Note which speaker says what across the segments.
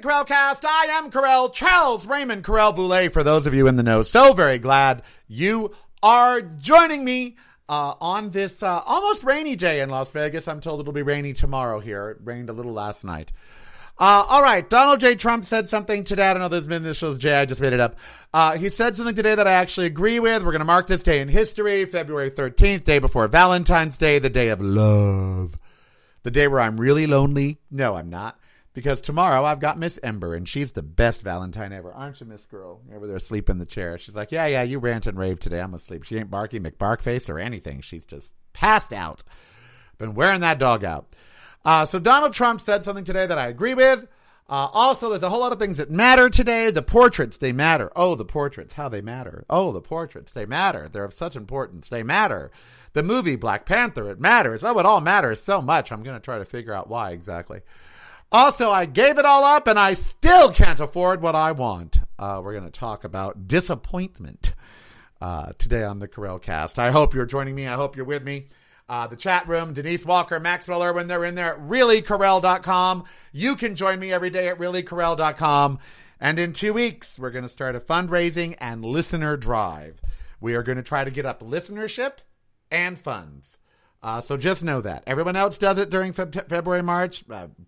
Speaker 1: the Carell Cast. I am Carell, Charles Raymond Carell Boulay, for those of you in the know. So very glad you are joining me on this almost rainy day in Las Vegas. I'm told it'll be rainy tomorrow here. It rained a little last night. All right, Donald J. Trump said something today. I don't know if this initials J. I just made it up. He said something today that I actually agree with. We're going to mark this day in history, February 13th, day before Valentine's Day, the day of love. The day where I'm really lonely. No, I'm not. Because tomorrow I've got Miss Ember, and she's the best Valentine ever. Aren't you, Miss Girl? You're over there asleep in the chair. She's like, yeah, you rant and rave today. I'm asleep. She ain't Barky McBarkface or anything. She's just passed out. Been wearing that dog out. So Donald Trump said something today that I agree with. Also, there's a whole lot of things that matter today. The portraits, they matter. Oh, the portraits, how they matter. Oh, the portraits, they matter. They're of such importance. They matter. The movie Black Panther, it matters. Oh, it all matters so much. I'm going to try to figure out why exactly. Also, I gave it all up and I still can't afford what I want. We're going to talk about disappointment today on the Carell Cast. I hope you're joining me. I hope you're with me. The chat room, Denise Walker, Maxwell Irwin, they're in there at reallycarell.com. You can join me every day at reallycarell.com. And in 2 weeks, we're going to start a fundraising and listener drive. We are going to try to get up listenership and funds. So just know that. Everyone else does it during February, March.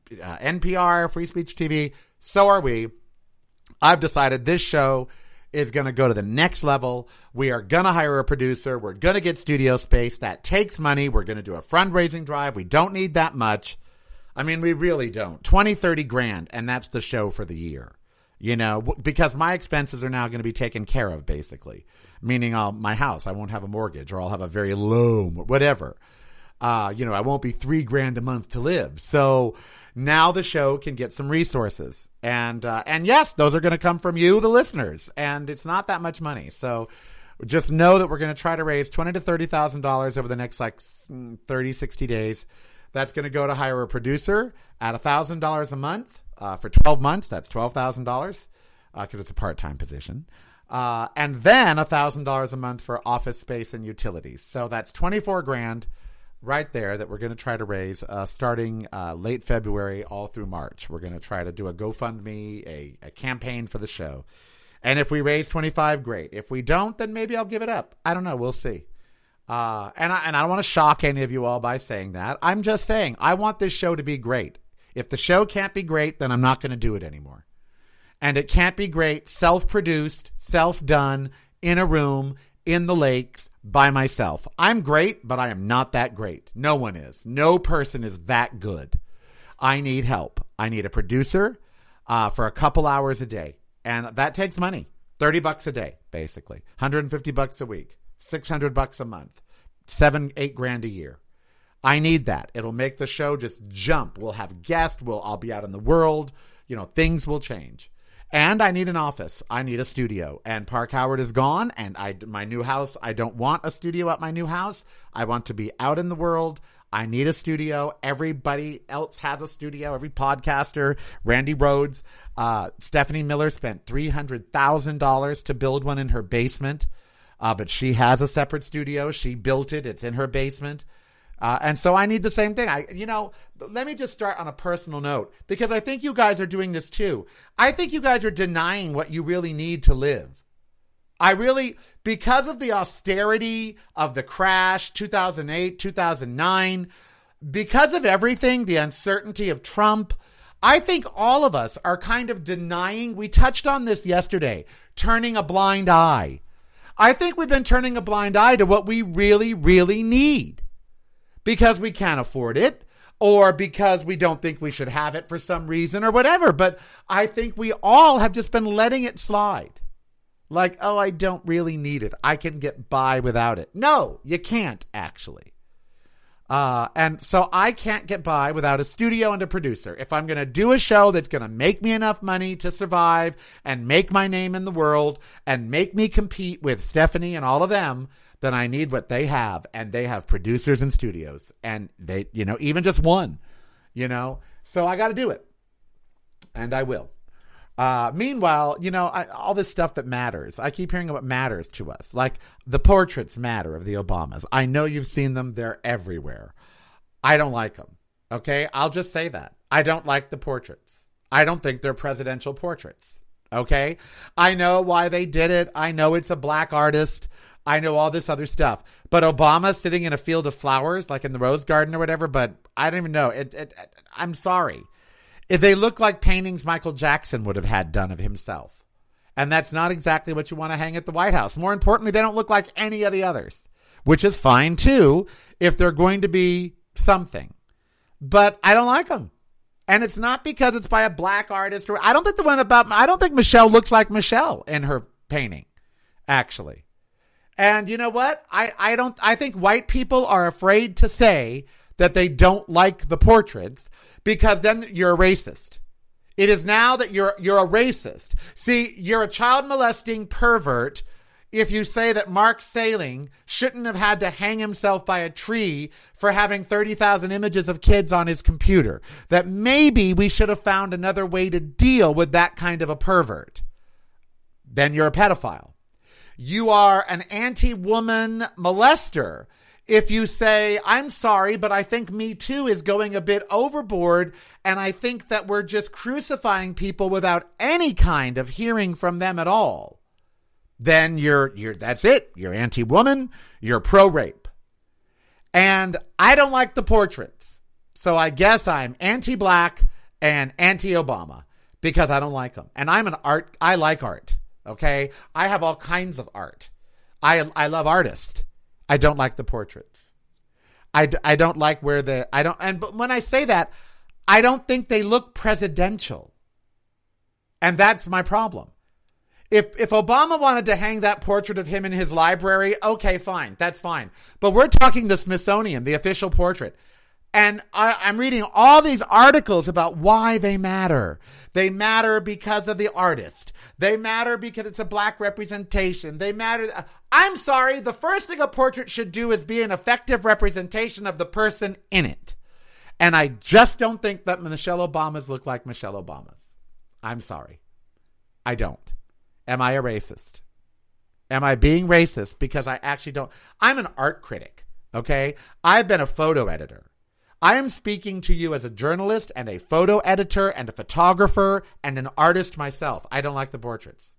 Speaker 1: NPR, Free Speech TV. So are we. I've decided this show is going to go to the next level. We are going to hire a producer. We're going to get studio space. That takes money. We're going to do a fundraising drive. We don't need that much. I mean, we really don't. 20, 30 grand, and that's the show for the year. You know, because my expenses are now going to be taken care of, basically. Meaning my house, I won't have a mortgage, or I'll have a very low, whatever. I won't be $3 grand a month to live. So now the show can get some resources. And yes, those are going to come from you, the listeners. And it's not that much money. So just know that we're going to try to raise $20,000 to $30,000 over the next 30, 60 days. That's going to go to hire a producer at $1,000 a month for 12 months. That's $12,000 because it's a part-time position. And then $1,000 a month for office space and utilities. So that's 24 grand. Right there that we're going to try to raise starting late February all through March. We're going to try to do a GoFundMe, a campaign for the show. And if we raise 25, great. If we don't, then maybe I'll give it up. I don't know. We'll see. And I don't want to shock any of you all by saying that. I'm just saying I want this show to be great. If the show can't be great, then I'm not going to do it anymore. And it can't be great, self-produced, self-done, in a room, in the lakes, by myself. I'm great, but I am not that great. No one is. No person is that good. I need help. I need a producer for a couple hours a day. And that takes money. $30 a day, basically. $150 a week. $600 a month. $7-8 grand a year. I need that. It'll make the show just jump. We'll have guests. I'll be out in the world. Things will change. And I need an office. I need a studio. And Park Howard is gone. And my new house, I don't want a studio at my new house. I want to be out in the world. I need a studio. Everybody else has a studio. Every podcaster. Randy Rhodes. Stephanie Miller spent $300,000 to build one in her basement. But she has a separate studio. She built it. It's in her basement. And so I need the same thing. Let me just start on a personal note, because I think you guys are doing this too. I think you guys are denying what you really need to live. Because of the austerity of the crash, 2008, 2009, because of everything, the uncertainty of Trump, I think all of us are kind of denying. We touched on this yesterday, turning a blind eye. I think we've been turning a blind eye to what we really, really need. Because we can't afford it, or because we don't think we should have it for some reason or whatever. But I think we all have just been letting it slide. Like, oh, I don't really need it. I can get by without it. No, you can't, actually. And so I can't get by without a studio and a producer. If I'm going to do a show that's going to make me enough money to survive and make my name in the world and make me compete with Stephanie and all of them, then I need what they have. And they have producers and studios. And they, even just one, So I got to do it. And I will. Meanwhile, all this stuff that matters. I keep hearing what matters to us. Like the portraits matter of the Obamas. I know you've seen them. They're everywhere. I don't like them. Okay? I'll just say that. I don't like the portraits. I don't think they're presidential portraits. Okay? I know why they did it. I know it's a black artist. I know all this other stuff. But Obama sitting in a field of flowers, like in the Rose Garden or whatever, but I don't even know. I'm sorry. If they look like paintings Michael Jackson would have had done of himself. And that's not exactly what you want to hang at the White House. More importantly, they don't look like any of the others, which is fine too if they're going to be something. But I don't like them. And it's not because it's by a black artist. I don't think Michelle looks like Michelle in her painting, actually. And you know what? I think white people are afraid to say that they don't like the portraits because then you're a racist. It is now that you're a racist. See, you're a child molesting pervert if you say that Mark Salling shouldn't have had to hang himself by a tree for having 30,000 images of kids on his computer. That maybe we should have found another way to deal with that kind of a pervert. Then you're a pedophile. You are an anti-woman molester if you say, I'm sorry, but I think Me Too is going a bit overboard, and I think that we're just crucifying people without any kind of hearing from them at all. Then you're that's it. You're anti-woman, you're pro-rape. And I don't like the portraits. So I guess I'm anti-black and anti-Obama because I don't like them. And I like art. Okay? I have all kinds of art. I love artists. I don't like the portraits. I don't like but when I say that, I don't think they look presidential. And that's my problem. If Obama wanted to hang that portrait of him in his library, okay, fine. That's fine. But we're talking the Smithsonian, the official portrait. And I'm reading all these articles about why they matter. They matter because of the artist. They matter because it's a black representation. They matter. I'm sorry. The first thing a portrait should do is be an effective representation of the person in it. And I just don't think that Michelle Obamas look like Michelle Obamas. I'm sorry. I don't. Am I a racist? Am I being racist because I actually don't? I'm an art critic, okay? I've been a photo editor. I am speaking to you as a journalist and a photo editor and a photographer and an artist myself. I don't like the portraits.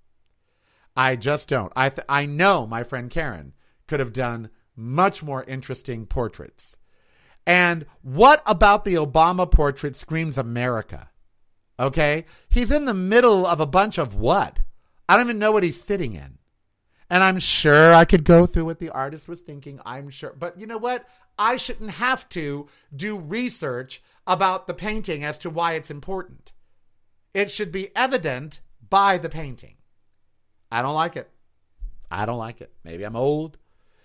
Speaker 1: I just don't. I know my friend Karen could have done much more interesting portraits. And what about the Obama portrait screams America? Okay? He's in the middle of a bunch of what? I don't even know what he's sitting in. And I'm sure I could go through what the artist was thinking. I'm sure. But you know what? I shouldn't have to do research about the painting as to why it's important. It should be evident by the painting. I don't like it. I don't like it. Maybe I'm old.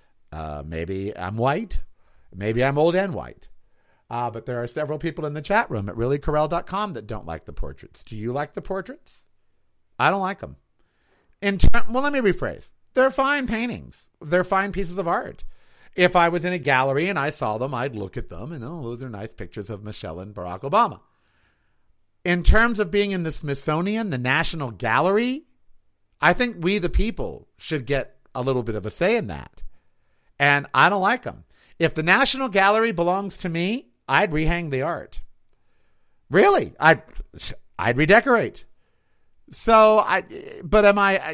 Speaker 1: Maybe I'm white. Maybe I'm old and white. But there are several people in the chat room at reallycorrell.com that don't like the portraits. Do you like the portraits? I don't like them. Well, let me rephrase. They're fine paintings. They're fine pieces of art. If I was in a gallery and I saw them, I'd look at them and, oh, those are nice pictures of Michelle and Barack Obama. In terms of being in the Smithsonian, the National Gallery, I think we the people should get a little bit of a say in that. And I don't like them. If the National Gallery belongs to me, I'd rehang the art. Really, I'd redecorate. So, but am I,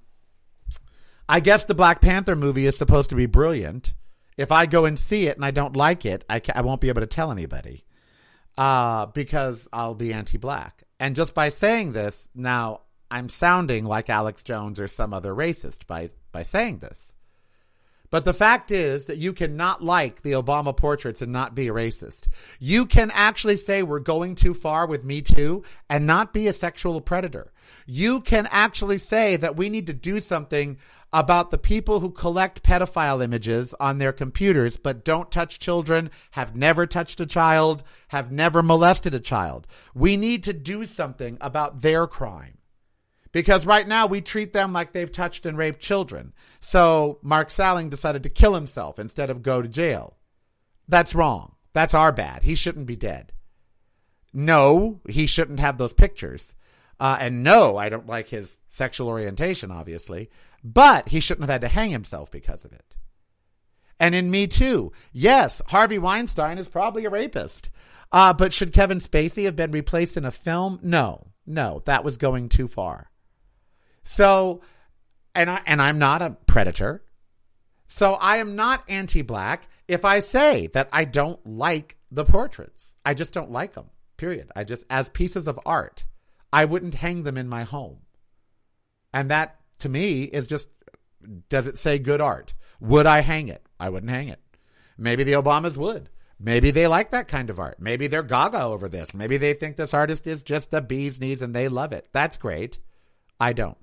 Speaker 1: I guess the Black Panther movie is supposed to be brilliant. If I go and see it and I don't like it, I won't be able to tell anybody because I'll be anti-black. And just by saying this, now I'm sounding like Alex Jones or some other racist by saying this. But the fact is that you cannot like the Obama portraits and not be a racist. You can actually say we're going too far with Me Too and not be a sexual predator. You can actually say that we need to do something about the people who collect pedophile images on their computers but don't touch children, have never touched a child, have never molested a child. We need to do something about their crime. Because right now we treat them like they've touched and raped children. So Mark Salling decided to kill himself instead of go to jail. That's wrong. That's our bad. He shouldn't be dead. No, he shouldn't have those pictures. And no, I don't like his sexual orientation, obviously. But he shouldn't have had to hang himself because of it. And in Me Too, yes, Harvey Weinstein is probably a rapist. But should Kevin Spacey have been replaced in a film? No, that was going too far. So, and I'm not a predator. So I am not anti-black if I say that I don't like the portraits. I just don't like them, period. As pieces of art, I wouldn't hang them in my home. And that, to me, is just, does it say good art? Would I hang it? I wouldn't hang it. Maybe the Obamas would. Maybe they like that kind of art. Maybe they're gaga over this. Maybe they think this artist is just the bee's knees and they love it. That's great. I don't.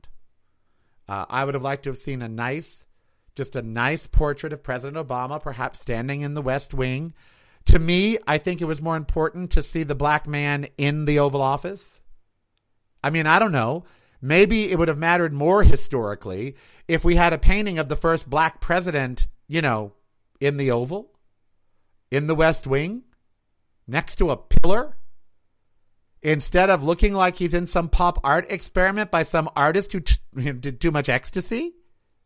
Speaker 1: I would have liked to have seen a nice portrait of President Obama, perhaps standing in the West Wing. To me, I think it was more important to see the black man in the Oval Office. I mean, I don't know. Maybe it would have mattered more historically if we had a painting of the first black president, in the Oval, in the West Wing, next to a pillar, instead of looking like he's in some pop art experiment by some artist who did too much ecstasy.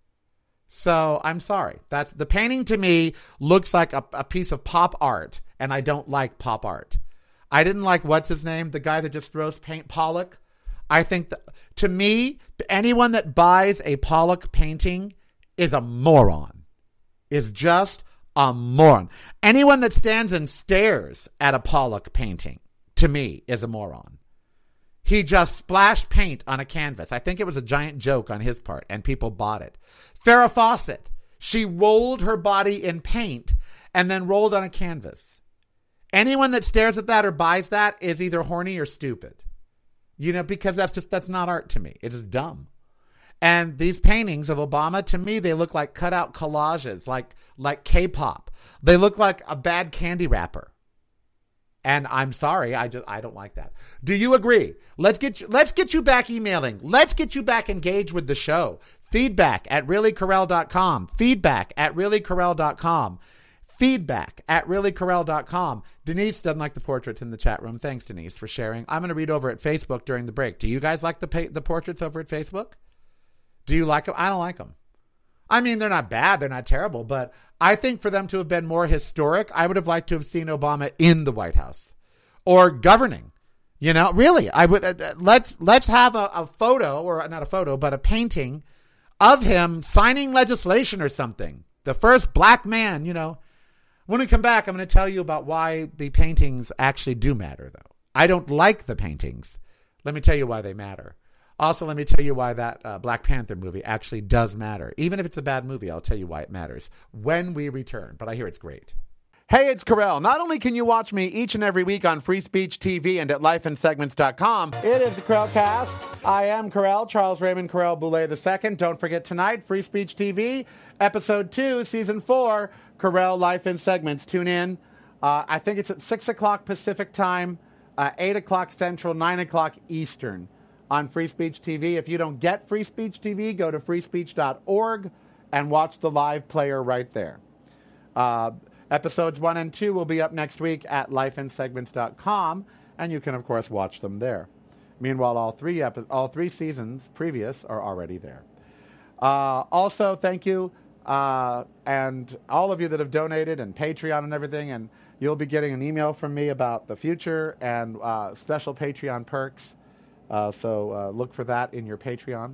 Speaker 1: So I'm sorry. That's the painting to me looks like a piece of pop art, and I don't like pop art. I didn't like, what's his name? The guy that just throws paint, Pollock. I think that, to me, anyone that buys a Pollock painting is a moron. Is just a moron. Anyone that stands and stares at a Pollock painting, to me, is a moron. He just splashed paint on a canvas. I think it was a giant joke on his part, and people bought it. Farrah Fawcett, she rolled her body in paint and then rolled on a canvas. Anyone that stares at that or buys that is either horny or stupid. Because that's not art to me. It is dumb. And these paintings of Obama, to me, they look like cutout collages, like K-pop. They look like a bad candy wrapper. And I'm sorry, I don't like that. Do you agree? Let's get you back emailing. Let's get you back engaged with the show. Feedback@reallycarell.com. Feedback@reallycarell.com. Feedback@reallycarell.com. Denise doesn't like the portraits in the chat room. Thanks, Denise, for sharing. I'm going to read over at Facebook during the break. Do you guys like the portraits over at Facebook? Do you like them? I don't like them. I mean, they're not bad. They're not terrible. But I think for them to have been more historic, I would have liked to have seen Obama in the White House or governing. Really, I would. Let's have a photo, or not a photo, but a painting of him signing legislation or something. The first black man, When we come back, I'm going to tell you about why the paintings actually do matter, though. I don't like the paintings. Let me tell you why they matter. Also, let me tell you why that Black Panther movie actually does matter. Even if it's a bad movie, I'll tell you why it matters when we return. But I hear it's great. Hey, it's Carell. Not only can you watch me each and every week on Free Speech TV and at lifeinsegments.com, it is the Carell Cast. I am Carell, Charles Raymond Carell Boulay II. Don't forget tonight, Free Speech TV, Episode 2, Season 4, Carell Life in Segments. Tune in. I think it's at 6 o'clock Pacific time, 8 o'clock Central, 9 o'clock Eastern on Free Speech TV. If you don't get Free Speech TV, go to freespeech.org and watch the live player right there. Episodes 1 and 2 will be up next week at lifeinsegments.com, and you can, of course, watch them there. Meanwhile, all three seasons previous are already there. Also, thank you, and all of you that have donated and Patreon and everything, and you'll be getting an email from me about the future and special Patreon perks. So look for that in your Patreon.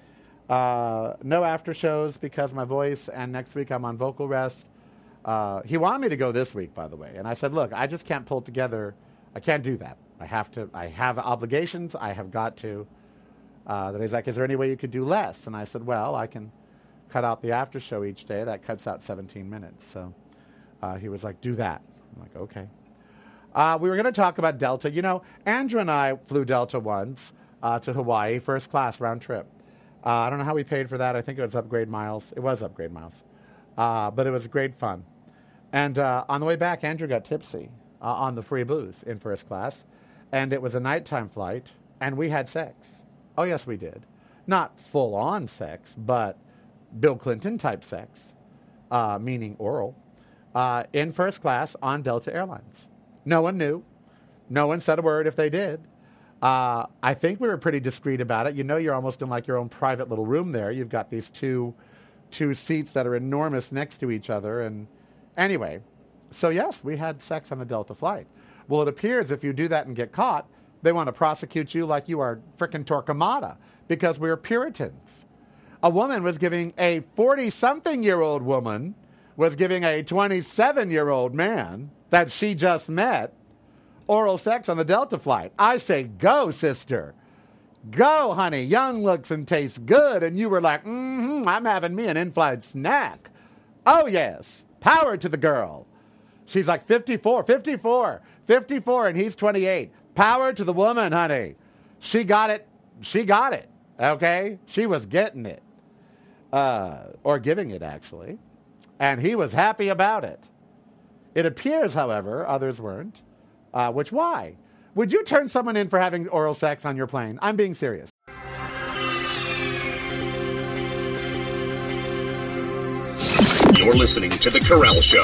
Speaker 1: No after shows because my voice, and next week I'm on vocal rest. He wanted me to go this week, by the way. And I said, look, I just can't pull together. I can't do that. I have obligations. I have got to. Then he's like, is there any way you could do less? And I said, well, I can cut out the after show each day. That cuts out 17 minutes. So he was like, do that. I'm like, okay. We were going to talk about Delta. Andrew and I flew Delta once to Hawaii, first class round trip. I don't know how we paid for that. I think it was upgrade miles. It was upgrade miles. But it was great fun. And on the way back, Andrew got tipsy on the free booze in first class. And it was a nighttime flight, and we had sex. Oh, yes, we did. Not full-on sex, but Bill Clinton-type sex, meaning oral, in first class on Delta Airlines. No one knew. No one said a word if they did. I think we were pretty discreet about it. You're almost in like your own private little room there. You've got these two seats that are enormous next to each other. And anyway, so yes, we had sex on a Delta flight. Well, it appears if you do that and get caught, they want to prosecute you like you are frickin' Torquemada because we're Puritans. A woman was giving a 40-something-year-old woman was giving a 27-year-old man that she just met oral sex on the Delta flight. I say, go, sister. Go, honey. Young looks and tastes good. And you were like, I'm having me an in-flight snack. Oh, yes. Power to the girl. She's like 54, and he's 28. Power to the woman, honey. She got it. Okay? She was getting it. Or giving it, actually. And he was happy about it. It appears, however, others weren't. Why? Would you turn someone in for having oral sex on your plane? I'm being serious.
Speaker 2: You're listening to The Karel Show.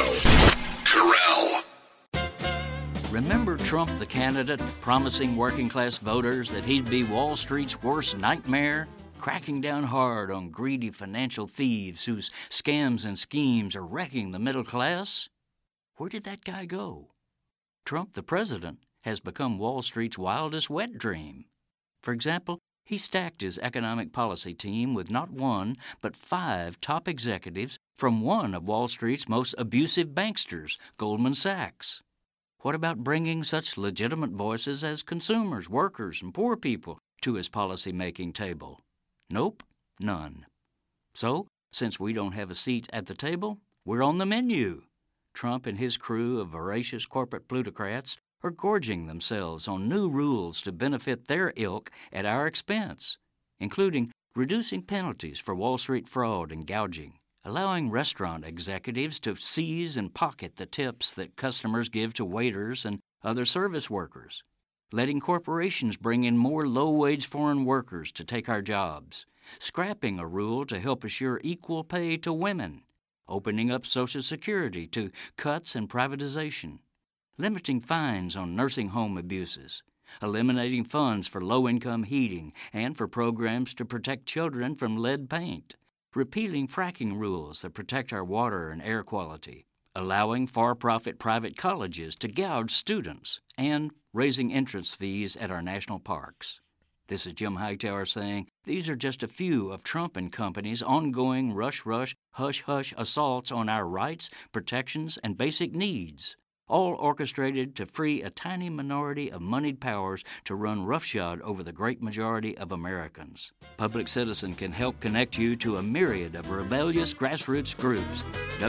Speaker 3: Remember Trump, the candidate, promising working-class voters that he'd be Wall Street's worst nightmare? Cracking down hard on greedy financial thieves whose scams and schemes are wrecking the middle class? Where did that guy go? Trump, the president, has become Wall Street's wildest wet dream. For example, he stacked his economic policy team with not one, but 5 top executives from one of Wall Street's most abusive banksters, Goldman Sachs. What about bringing such legitimate voices as consumers, workers, and poor people to his policy-making table? Nope, none. So, since we don't have a seat at the table, we're on the menu. Trump and his crew of voracious corporate plutocrats are gorging themselves on new rules to benefit their ilk at our expense, including reducing penalties for Wall Street fraud and gouging, allowing restaurant executives to seize and pocket the tips that customers give to waiters and other service workers, letting corporations bring in more low-wage foreign workers to take our jobs, scrapping a rule to help assure equal pay to women, opening up Social Security to cuts and privatization, limiting fines on nursing home abuses, eliminating funds for low-income heating and for programs to protect children from lead paint, repealing fracking rules that protect our water and air quality, allowing for-profit private colleges to gouge students, and raising entrance fees at our national parks. This is Jim Hightower saying these are just a few of Trump and company's ongoing rush, hush-hush assaults on our rights, protections, and basic needs, all orchestrated to free a tiny minority of moneyed powers to run roughshod over the great majority of Americans. Public Citizen can help connect you to a myriad of rebellious grassroots groups.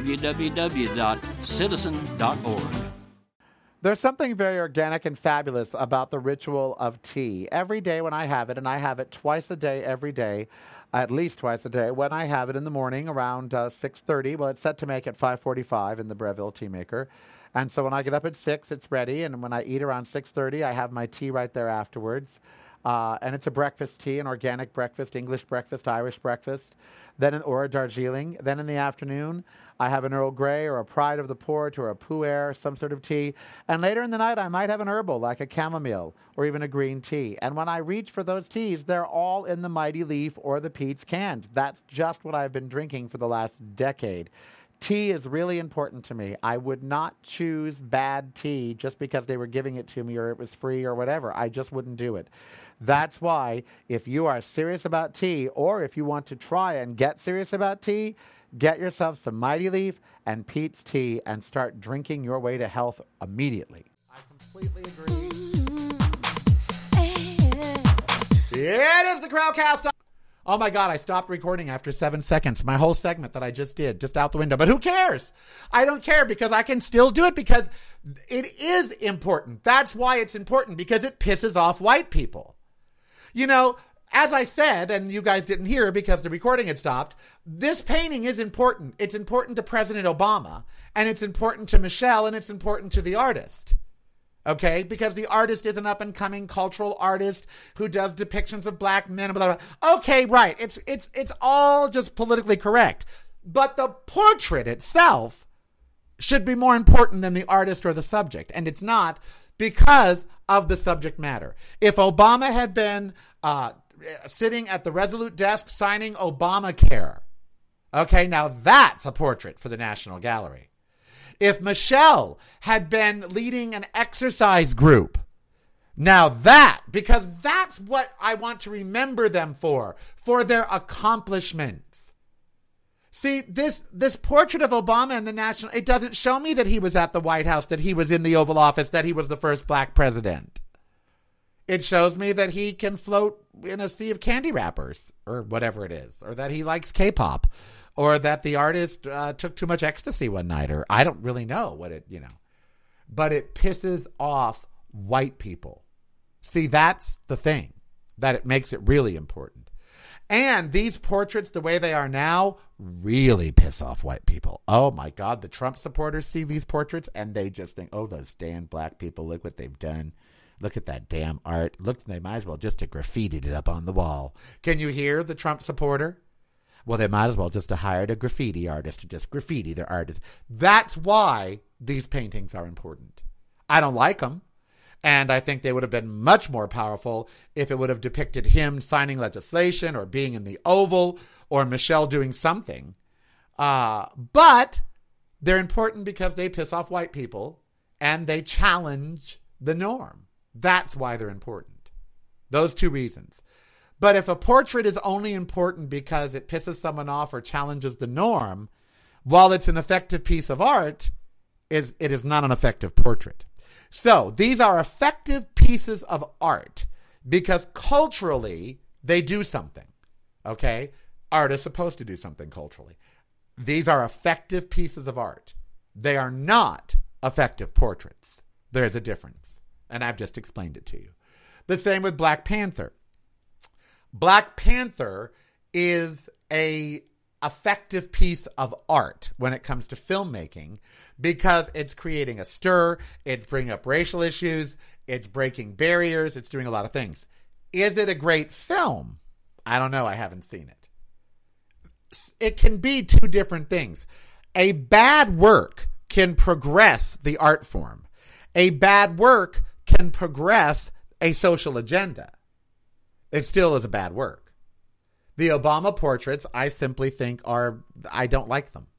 Speaker 3: www.citizen.org.
Speaker 1: There's something very organic and fabulous about the ritual of tea. Every day when I have it, and I have it twice a day every day, at least twice a day, when I have it in the morning around 6:30. Well, it's set to make at 5:45 in the Breville Tea Maker. And so when I get up at 6, it's ready. And when I eat around 6:30, I have my tea right there afterwards. And it's a breakfast tea, an organic breakfast, English breakfast, Irish breakfast, or a Darjeeling. Then in the afternoon, I have an Earl Grey or a Pride of the Port or a Pu'er, some sort of tea. And later in the night, I might have an herbal like a chamomile or even a green tea. And when I reach for those teas, they're all in the Mighty Leaf or the Pete's cans. That's just what I've been drinking for the last decade. Tea is really important to me. I would not choose bad tea just because they were giving it to me or it was free or whatever. I just wouldn't do it. That's why if you are serious about tea or if you want to try and get serious about tea, get yourself some Mighty Leaf and Pete's tea and start drinking your way to health immediately. I completely agree. It is the Crowdcast. Oh my God, I stopped recording after 7 seconds. My whole segment that I just did, just out the window. But who cares? I don't care because I can still do it because it is important. That's why it's important, because it pisses off white people. You know, as I said, and you guys didn't hear because the recording had stopped, this painting is important. It's important to President Obama, and it's important to Michelle, and it's important to the artist. Okay, because the artist is an up-and-coming cultural artist who does depictions of black men. Blah, blah, blah. Okay, right. It's all just politically correct. But the portrait itself should be more important than the artist or the subject. And it's not because of the subject matter. If Obama had been sitting at the Resolute desk signing Obamacare, okay, now that's a portrait for the National Gallery. If Michelle had been leading an exercise group, now because that's what I want to remember them for their accomplishments. See, this portrait of Obama in the national, it doesn't show me that he was at the White House, that he was in the Oval Office, that he was the first black president. It shows me that he can float in a sea of candy wrappers or whatever it is, or that he likes K-pop, or that the artist took too much ecstasy one night, or I don't really know what but it pisses off white people. See, that's the thing, that it makes it really important. And these portraits, the way they are now, really piss off white people. Oh my God, the Trump supporters see these portraits and they just think, oh, those damn black people, look what they've done. Look at that damn art. Look, they might as well just have graffitied it up on the wall. Can you hear the Trump supporter? Well, they might as well just have hired a graffiti artist to just graffiti their art. That's why these paintings are important. I don't like them. And I think they would have been much more powerful if it would have depicted him signing legislation or being in the Oval or Michelle doing something. But they're important because they piss off white people and they challenge the norm. That's why they're important. Those two reasons. But if a portrait is only important because it pisses someone off or challenges the norm, while it's an effective piece of art, it is not an effective portrait. So these are effective pieces of art because culturally they do something. Okay? Art is supposed to do something culturally. These are effective pieces of art. They are not effective portraits. There's a difference. And I've just explained it to you. The same with Black Panther. Black Panther is a effective piece of art when it comes to filmmaking because it's creating a stir, it's bringing up racial issues, it's breaking barriers, it's doing a lot of things. Is it a great film? I don't know. I haven't seen it. It can be two different things. A bad work can progress the art form. A bad work can progress a social agenda. It still is a bad work. The Obama portraits, I simply think I don't like them.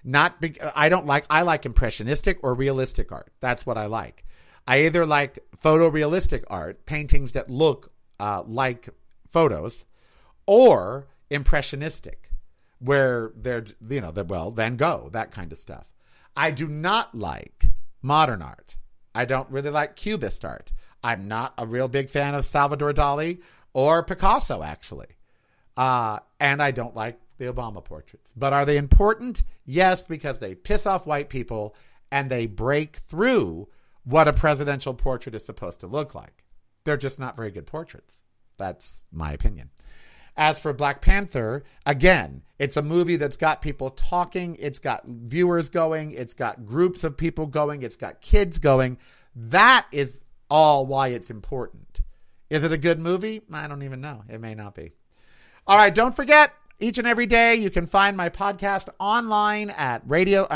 Speaker 1: I like impressionistic or realistic art. That's what I like. I either like photorealistic art, paintings that look like photos, or impressionistic, where they're, Van Gogh, that kind of stuff. I do not like modern art. I don't really like Cubist art. I'm not a real big fan of Salvador Dali or Picasso, actually. And I don't like the Obama portraits. But are they important? Yes, because they piss off white people and they break through what a presidential portrait is supposed to look like. They're just not very good portraits. That's my opinion. As for Black Panther, again, it's a movie that's got people talking. It's got viewers going. It's got groups of people going. It's got kids going. That is all why it's important. Is it a good movie? I don't even know. It may not be. All right. Don't forget, each and every day, you can find my podcast online at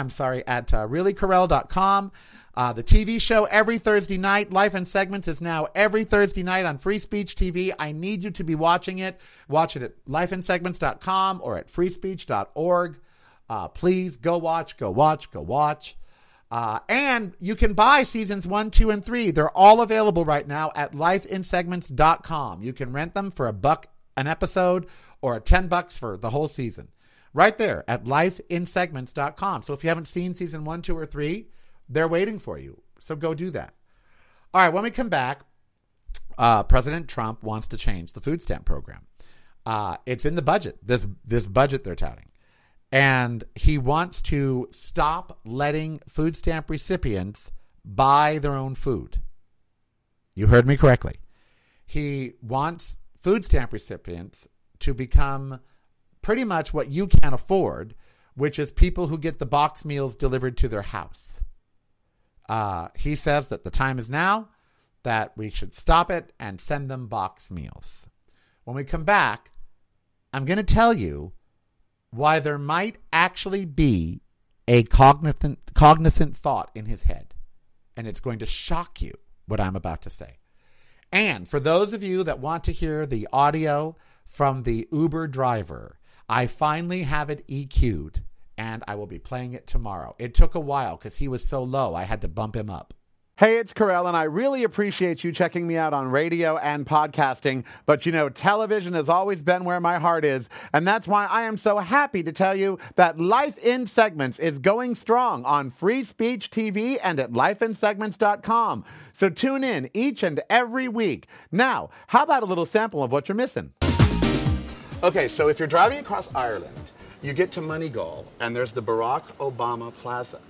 Speaker 1: reallycarell.com. The TV show every Thursday night, Life in Segments, is now every Thursday night on Free Speech TV. I need you to be watching it. Watch it at lifeinsegments.com or at freespeech.org. Please go watch. And you can buy seasons 1, 2, and 3. They're all available right now at lifeinsegments.com. You can rent them for $1 an episode or $10 for the whole season. Right there at lifeinsegments.com. So if you haven't seen season 1, 2, or 3, they're waiting for you. So go do that. All right. When we come back, President Trump wants to change the food stamp program. It's in the budget, this budget they're touting. And he wants to stop letting food stamp recipients buy their own food. You heard me correctly. He wants food stamp recipients to become pretty much what you can't afford, which is people who get the box meals delivered to their house. He says that the time is now, that we should stop it and send them box meals. When we come back, I'm going to tell you why there might actually be a cognizant thought in his head. And it's going to shock you what I'm about to say. And for those of you that want to hear the audio from the Uber driver, I finally have it EQ'd. and I will be playing it tomorrow. It took a while because he was so low, I had to bump him up. Hey, it's Carell, and I really appreciate you checking me out on radio and podcasting. But, television has always been where my heart is, and that's why I am so happy to tell you that Life in Segments is going strong on Free Speech TV and at lifeinsegments.com. So tune in each and every week. Now, how about a little sample of what you're missing? Okay, so if you're driving across Ireland, you get to Moneygall, and there's the Barack Obama Plaza.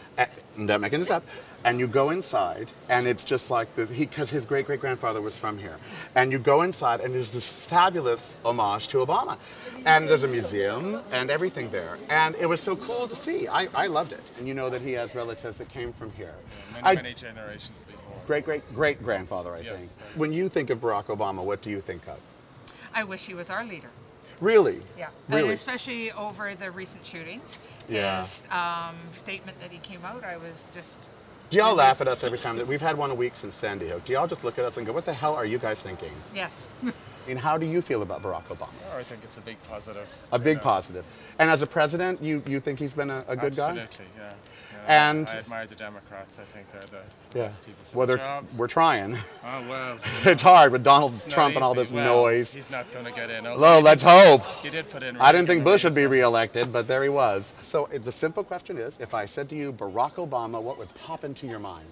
Speaker 1: I'm not making this up. And you go inside, and it's just like, because his great-great-grandfather was from here. And you go inside, and there's this fabulous homage to Obama. And there's a museum and everything there. And it was so cool to see. I loved it. And you know that he has relatives that came from here.
Speaker 4: Many generations before.
Speaker 1: Great-great-great-grandfather, I think. When you think of Barack Obama, what do you think of?
Speaker 5: I wish he was our leader.
Speaker 1: Really?
Speaker 5: Yeah.
Speaker 1: Really?
Speaker 5: And especially over the recent shootings.
Speaker 1: Yeah.
Speaker 5: His statement that he came out, I was just...
Speaker 1: Do y'all laugh at us every time that we've had one a week since Sandy Hook? Do y'all just look at us and go, what the hell are you guys thinking?
Speaker 5: Yes.
Speaker 1: And how do you feel about Barack Obama?
Speaker 4: I think it's a big positive.
Speaker 1: A big positive. And as a president, you think he's been a good guy?
Speaker 4: Absolutely, yeah.
Speaker 1: And
Speaker 4: I admire the Democrats. I think they're the best people for
Speaker 1: well,
Speaker 4: the job.
Speaker 1: We're trying.
Speaker 4: Oh, well.
Speaker 1: It's hard with Donald
Speaker 4: It's
Speaker 1: Trump and all this noise.
Speaker 4: He's not going to get in.
Speaker 1: Well, let's hope.
Speaker 4: He did put in.
Speaker 1: I didn't think Bush would be reelected, but there he was. So the simple question is, if I said to you Barack Obama, what would pop into your mind?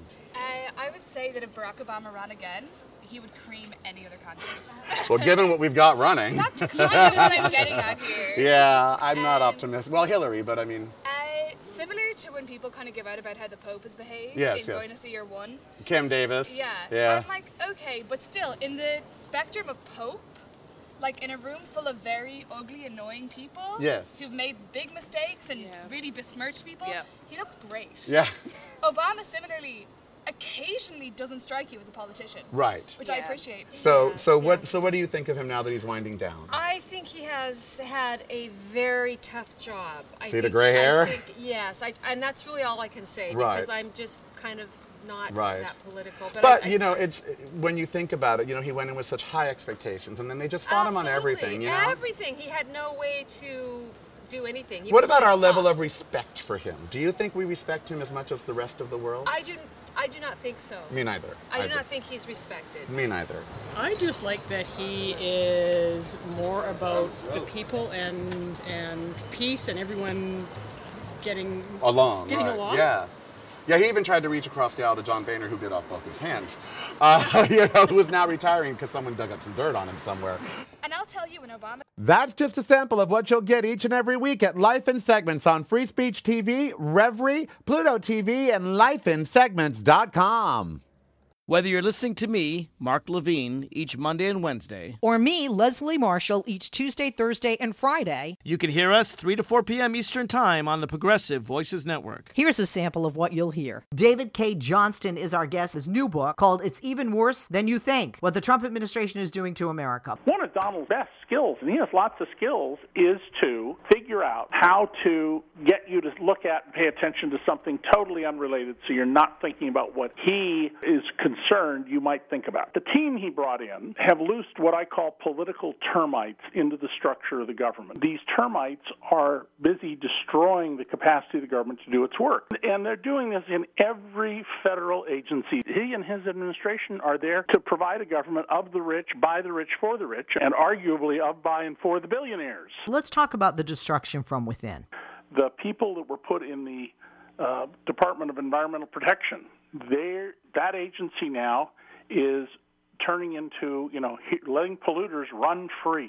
Speaker 6: I would say that if Barack Obama ran again, he would cream any other candidate.
Speaker 1: Well, given what we've got running.
Speaker 6: That's kind of what I'm getting at here.
Speaker 1: Yeah, I'm not optimistic. Well, Hillary, but I mean...
Speaker 6: Similar to when people kind of give out about how the Pope has behaved
Speaker 1: in
Speaker 6: Buenos Year 1.
Speaker 1: Kim Davis.
Speaker 6: Yeah. I'm like, okay, but still, in the spectrum of Pope, like in a room full of very ugly, annoying people who've made big mistakes and really besmirched people, he looks great.
Speaker 1: Yeah.
Speaker 6: Obama, similarly, occasionally doesn't strike you as a politician.
Speaker 1: Right.
Speaker 6: Which I appreciate.
Speaker 1: So what do you think of him now that he's winding down?
Speaker 7: I think he has had a very tough job.
Speaker 1: See the gray hair?
Speaker 7: Yes, and that's really all I can say because I'm just kind of not that political.
Speaker 1: But it's when you think about it, he went in with such high expectations, and then they just fought him on everything.
Speaker 7: Everything. He had no way to do anything.
Speaker 1: What about our level of respect for him? Do you think we respect him as much as the rest of the world?
Speaker 7: I do not think so.
Speaker 1: Me neither.
Speaker 7: I do not think he's respected.
Speaker 1: Me neither.
Speaker 8: I just like that he is more about the people and peace and everyone getting along.
Speaker 1: Yeah. Yeah, he even tried to reach across the aisle to John Boehner, who bit off both his hands. Who is now retiring because someone dug up some dirt on him somewhere.
Speaker 6: And I'll tell you, when Obama...
Speaker 1: That's just a sample of what you'll get each and every week at Life in Segments on Free Speech TV, Reverie, Pluto TV, and lifeinsegments.com.
Speaker 9: Whether you're listening to me, Mark Levine, each Monday and Wednesday,
Speaker 10: or me, Leslie Marshall, each Tuesday, Thursday, and Friday,
Speaker 9: you can hear us 3 to 4 p.m. Eastern Time on the Progressive Voices Network.
Speaker 10: Here's a sample of what you'll hear. David K. Johnston is our guest. His new book called It's Even Worse Than You Think, What the Trump Administration is Doing to America.
Speaker 11: One of Donald's best skills, and he has lots of skills, is to figure out how to get you to look at and pay attention to something totally unrelated so you're not thinking about what he is concerned you might think about. The team he brought in have loosed what I call political termites into the structure of the government. These termites are busy destroying the capacity of the government to do its work. And they're doing this in every federal agency. He and his administration are there to provide a government of the rich, by the rich, for the rich, and arguably of, by, and for the billionaires.
Speaker 10: Let's talk about the destruction from within.
Speaker 11: The people that were put in the Department of Environmental Protection, that agency now is turning into, letting polluters run free.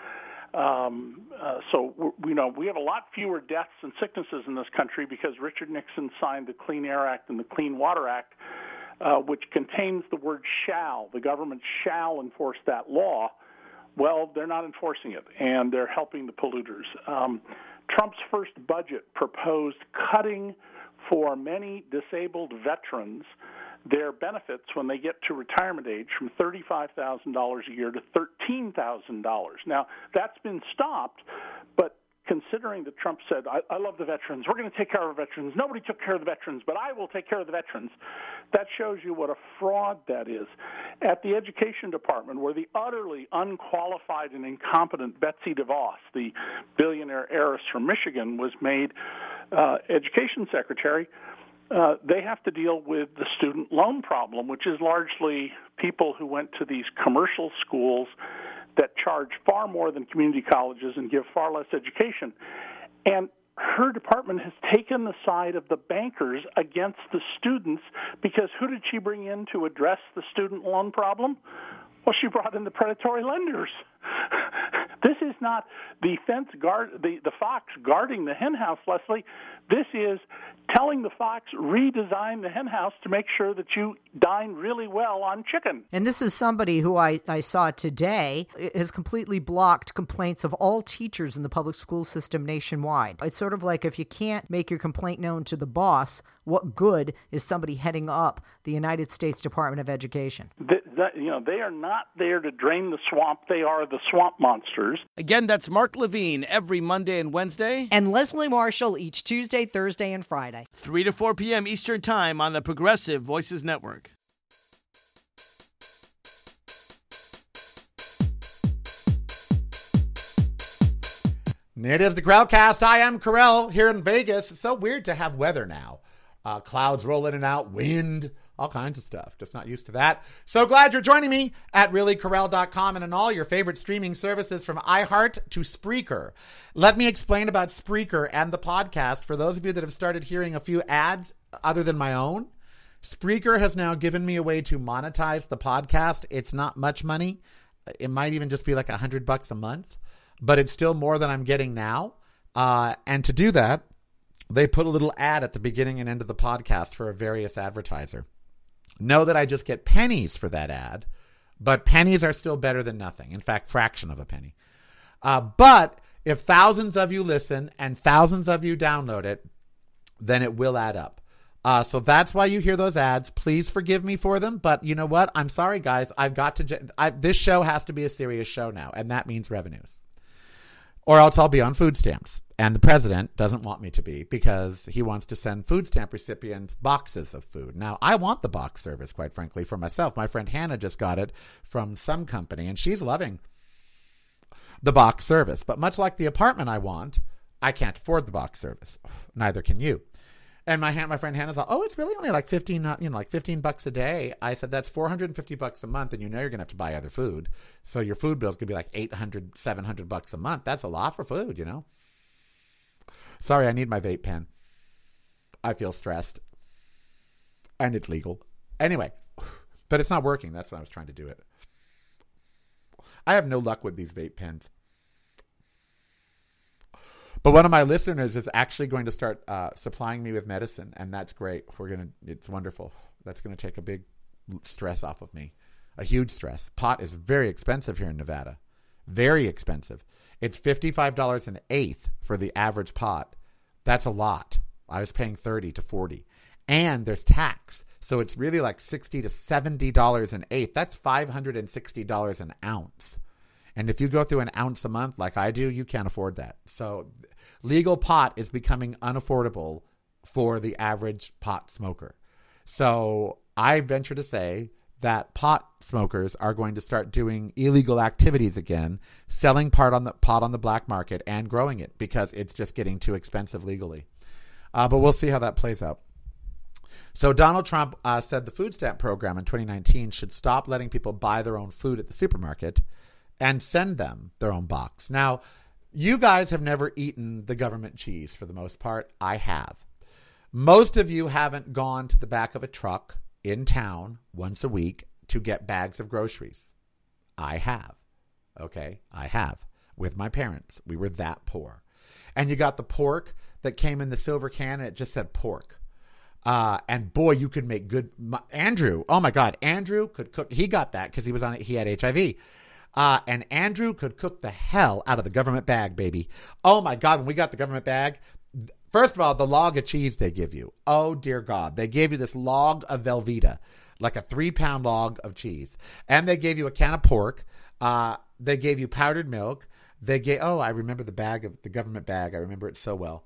Speaker 11: So we have a lot fewer deaths and sicknesses in this country because Richard Nixon signed the Clean Air Act and the Clean Water Act, which contains the word shall. The government shall enforce that law. Well, they're not enforcing it, and they're helping the polluters. Trump's first budget proposed cutting for many disabled veterans their benefits when they get to retirement age from $35,000 a year to $13,000. Now, that's been stopped, but considering that Trump said, I love the veterans, we're going to take care of our veterans, nobody took care of the veterans, but I will take care of the veterans, that shows you what a fraud that is. At the Education Department, where the utterly unqualified and incompetent Betsy DeVos, the billionaire heiress from Michigan, was made education secretary, they have to deal with the student loan problem, which is largely people who went to these commercial schools that charge far more than community colleges and give far less education. And her department has taken the side of the bankers against the students, because who did she bring in to address the student loan problem? Well, she brought in the predatory lenders. This is not the fox guarding the henhouse, Leslie. This is telling the fox, redesign the henhouse to make sure that you dine really well on chicken.
Speaker 10: And this is somebody who I saw today has completely blocked complaints of all teachers in the public school system nationwide. It's sort of like, if you can't make your complaint known to the boss, what good is somebody heading up the United States Department of Education?
Speaker 11: They are not there to drain the swamp. They are the swamp monsters.
Speaker 9: Again, that's Mark Levine every Monday and Wednesday.
Speaker 10: And Leslie Marshall each Tuesday, Thursday, and Friday.
Speaker 9: 3 to 4 p.m. Eastern Time on the Progressive Voices Network.
Speaker 1: It is the Crowdcast. I am Carell here in Vegas. It's so weird to have weather now. Clouds roll in and out, wind, all kinds of stuff. Just not used to that. So glad you're joining me at reallycarell.com and on all your favorite streaming services from iHeart to Spreaker. Let me explain about Spreaker and the podcast for those of you that have started hearing a few ads other than my own. Spreaker has now given me a way to monetize the podcast. It's not much money. It might even just be like $100 a month, but it's still more than I'm getting now. And to do that, they put a little ad at the beginning and end of the podcast for a various advertiser. Know that I just get pennies for that ad, but pennies are still better than nothing. In fact, fraction of a penny. But if thousands of you listen and thousands of you download it, then it will add up. So that's why you hear those ads. Please forgive me for them. But you know what? I'm sorry, guys. This show has to be a serious show now, and that means revenues. Or else I'll be on food stamps. And the president doesn't want me to be, because he wants to send food stamp recipients boxes of food. Now, I want the box service, quite frankly, for myself. My friend Hannah just got it from some company, and she's loving the box service. But much like the apartment I want, I can't afford the box service. Neither can you. And my friend Hannah's like, it's really only like $15 a day. I said, that's $450 a month, and you're going to have to buy other food. So your food bill's going to be like $800, $700 a month. That's a lot for food, you know. Sorry, I need my vape pen. I feel stressed. And it's legal. Anyway, but it's not working. That's when I was trying to do it. I have no luck with these vape pens. But one of my listeners is actually going to start supplying me with medicine, and that's great. It's wonderful. That's going to take a big stress off of me. A huge stress. Pot is very expensive here in Nevada. Very expensive. It's $55 an eighth for the average pot. That's a lot. I was paying $30 to $40. And there's tax. So it's really like $60 to $70 an eighth. That's $560 an ounce. And if you go through an ounce a month like I do, you can't afford that. So legal pot is becoming unaffordable for the average pot smoker. So I venture to say that pot smokers are going to start doing illegal activities again, selling pot on the black market and growing it, because it's just getting too expensive legally. But we'll see how that plays out. So Donald Trump said the food stamp program in 2019 should stop letting people buy their own food at the supermarket and send them their own box. Now, you guys have never eaten the government cheese for the most part. I have. Most of you haven't gone to the back of a truck in town once a week to get bags of groceries. I have. Okay, I have. With my parents. We were that poor. And you got the pork that came in the silver can and it just said pork. And boy, you could make good. Andrew, oh my God, Andrew could cook. He got that because he had HIV. And Andrew could cook the hell out of the government bag, baby. Oh my God, when we got the government bag, first of all, the log of cheese they give you. Oh dear God. They gave you this log of Velveeta, like a 3-pound log of cheese. And they gave you a can of pork. They gave you powdered milk. They gave, I remember the government bag. I remember it so well.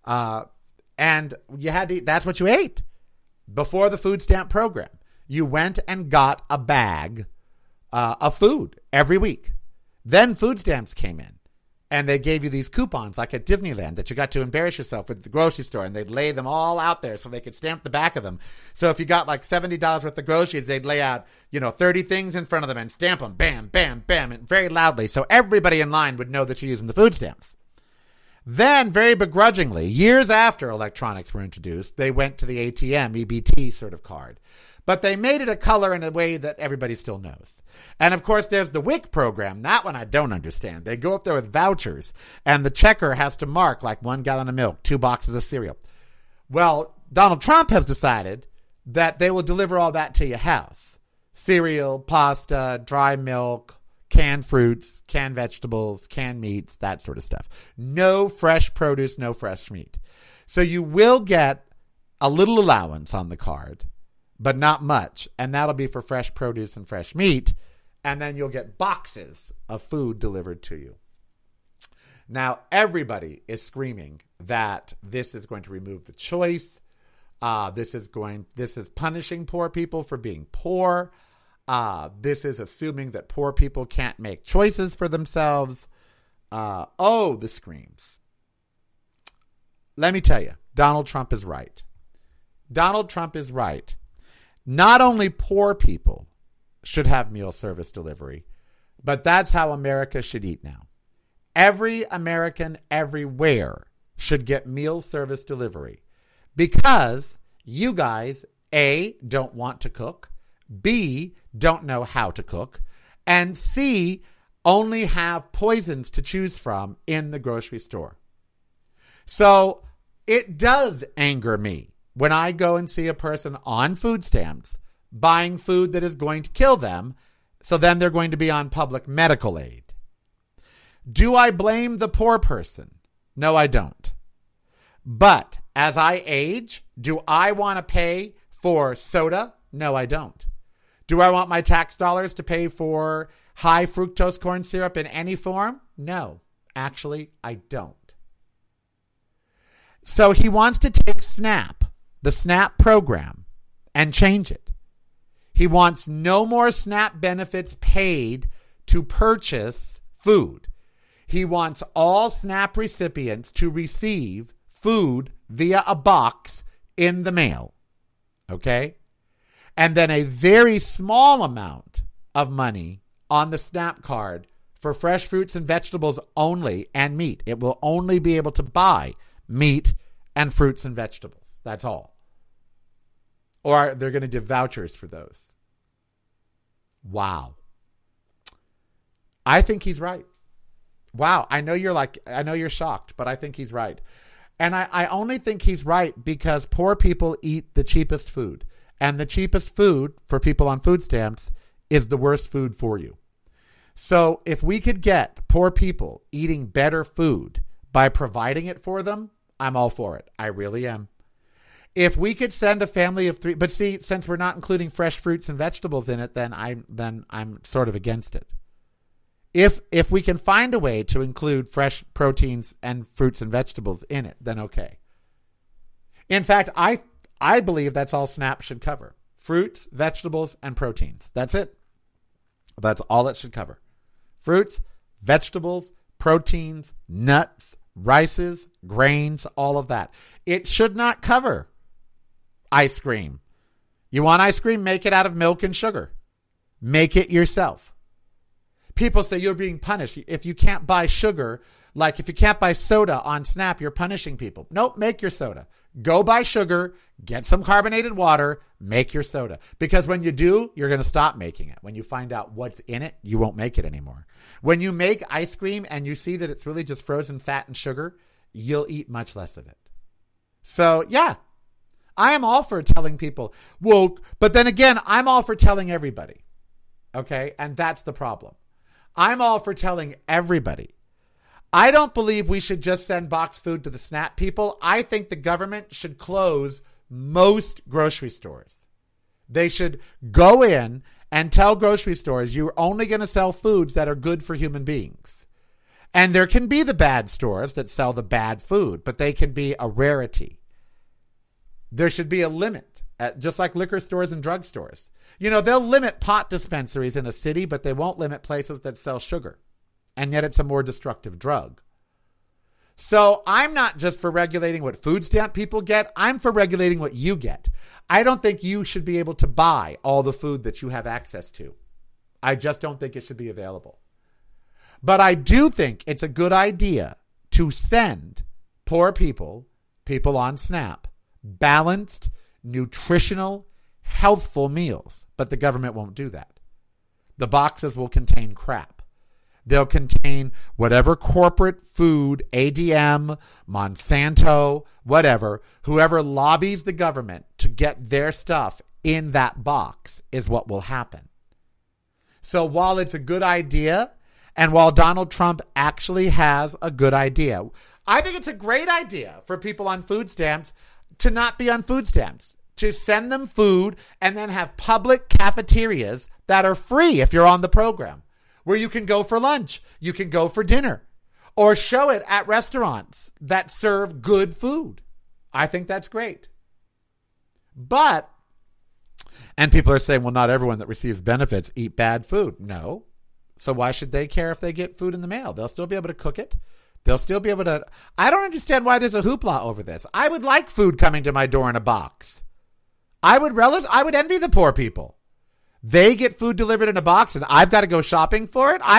Speaker 1: And you had to eat, that's what you ate before the food stamp program. You went and got a bag of food every week. Then food stamps came in. And they gave you these coupons like at Disneyland that you got to embarrass yourself at the grocery store. And they'd lay them all out there so they could stamp the back of them. So if you got like $70 worth of groceries, they'd lay out, 30 things in front of them and stamp them. Bam, bam, bam. And very loudly. So everybody in line would know that you're using the food stamps. Then, very begrudgingly, years after electronics were introduced, they went to the ATM, EBT sort of card. But they made it a color in a way that everybody still knows. And, of course, there's the WIC program. That one I don't understand. They go up there with vouchers, and the checker has to mark like 1 gallon of milk, 2 boxes of cereal. Well, Donald Trump has decided that they will deliver all that to your house. Cereal, pasta, dry milk, canned fruits, canned vegetables, canned meats, that sort of stuff. No fresh produce, no fresh meat. So you will get a little allowance on the card, but not much. And that'll be for fresh produce and fresh meat. And then you'll get boxes of food delivered to you. Now, everybody is screaming that this is going to remove the choice. This is punishing poor people for being poor. This is assuming that poor people can't make choices for themselves. The screams. Let me tell you, Donald Trump is right. Donald Trump is right. Not only poor people should have meal service delivery, but that's how America should eat now. Every American everywhere should get meal service delivery because you guys, A, don't want to cook, B, don't know how to cook, and C, only have poisons to choose from in the grocery store. So it does anger me when I go and see a person on food stamps buying food that is going to kill them, so then they're going to be on public medical aid. Do I blame the poor person? No, I don't. But as I age, do I want to pay for soda? No, I don't. Do I want my tax dollars to pay for high fructose corn syrup in any form? No, actually, I don't. So he wants to take SNAP, the SNAP program, and change it. He wants no more SNAP benefits paid to purchase food. He wants all SNAP recipients to receive food via a box in the mail. Okay? And then a very small amount of money on the SNAP card for fresh fruits and vegetables only and meat. It will only be able to buy meat and fruits and vegetables. That's all. Or they're going to give vouchers for those. Wow. I think he's right. Wow. I know you're shocked, but I think he's right. And I only think he's right because poor people eat the cheapest food. And the cheapest food for people on food stamps is the worst food for you. So if we could get poor people eating better food by providing it for them, I'm all for it. I really am. If we could send a family of 3, but see, since we're not including fresh fruits and vegetables in it, then I'm sort of against it. If we can find a way to include fresh proteins and fruits and vegetables in it, then okay. In fact, I believe that's all SNAP should cover. Fruits, vegetables, and proteins. That's it. That's all it should cover. Fruits, vegetables, proteins, nuts, rices, grains, all of that. It should not cover ice cream. You want ice cream? Make it out of milk and sugar. Make it yourself. People say you're being punished. If you can't buy sugar, like if you can't buy soda on SNAP, you're punishing people. Nope, make your soda. Go buy sugar, get some carbonated water, make your soda. Because when you do, you're going to stop making it. When you find out what's in it, you won't make it anymore. When you make ice cream and you see that it's really just frozen fat and sugar, you'll eat much less of it. So, yeah, I am all for telling people, well, but then again, I'm all for telling everybody. Okay? And that's the problem. I'm all for telling everybody. I don't believe we should just send box food to the SNAP people. I think the government should close most grocery stores. They should go in and tell grocery stores you're only going to sell foods that are good for human beings. And there can be the bad stores that sell the bad food, but they can be a rarity. There should be a limit, just like liquor stores and drug stores. You know, they'll limit pot dispensaries in a city, but they won't limit places that sell sugar. And yet it's a more destructive drug. So I'm not just for regulating what food stamp people get. I'm for regulating what you get. I don't think you should be able to buy all the food that you have access to. I just don't think it should be available. But I do think it's a good idea to send poor people on SNAP, balanced, nutritional, healthful meals. But the government won't do that. The boxes will contain crap. They'll contain whatever corporate food, ADM, Monsanto, whatever, whoever lobbies the government to get their stuff in that box is what will happen. So while it's a good idea, and while Donald Trump actually has a good idea, I think it's a great idea for people on food stamps to not be on food stamps, to send them food and then have public cafeterias that are free if you're on the program, where you can go for lunch, you can go for dinner, or show it at restaurants that serve good food. I think that's great. But, and people are saying, well, not everyone that receives benefits eat bad food. No. So why should they care if they get food in the mail? They'll still be able to cook it. They'll still be able to. I don't understand why there's a hoopla over this. I would like food coming to my door in a box. I would envy the poor people. They get food delivered in a box and I've got to go shopping for it.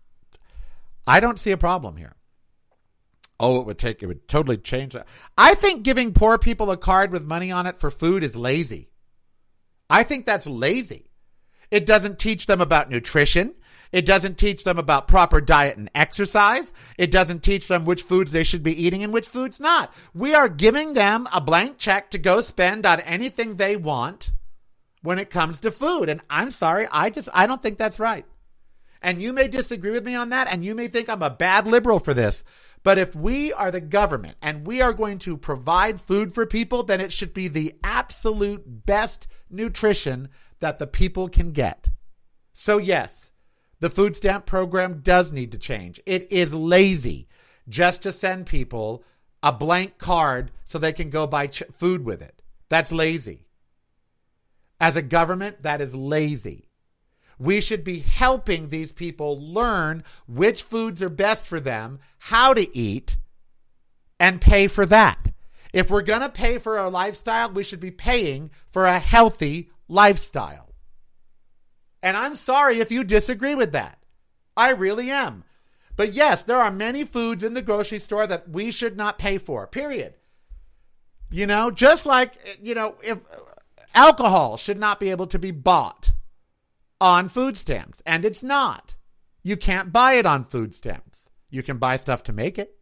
Speaker 1: I don't see a problem here. Oh, it would totally change that. I think giving poor people a card with money on it for food is lazy. I think that's lazy. It doesn't teach them about nutrition. It doesn't teach them about proper diet and exercise. It doesn't teach them which foods they should be eating and which foods not. We are giving them a blank check to go spend on anything they want when it comes to food. And I'm sorry, I don't think that's right. And you may disagree with me on that, and you may think I'm a bad liberal for this. But if we are the government and we are going to provide food for people, then it should be the absolute best nutrition that the people can get. So yes, the food stamp program does need to change. It is lazy just to send people a blank card so they can go buy food with it. That's lazy. As a government, that is lazy. We should be helping these people learn which foods are best for them, how to eat, and pay for that. If we're going to pay for a lifestyle, we should be paying for a healthy lifestyle. And I'm sorry if you disagree with that. I really am. But yes, there are many foods in the grocery store that we should not pay for, period. You know, just like, you know, if alcohol should not be able to be bought on food stamps, and it's not. You can't buy it on food stamps. You can buy stuff to make it.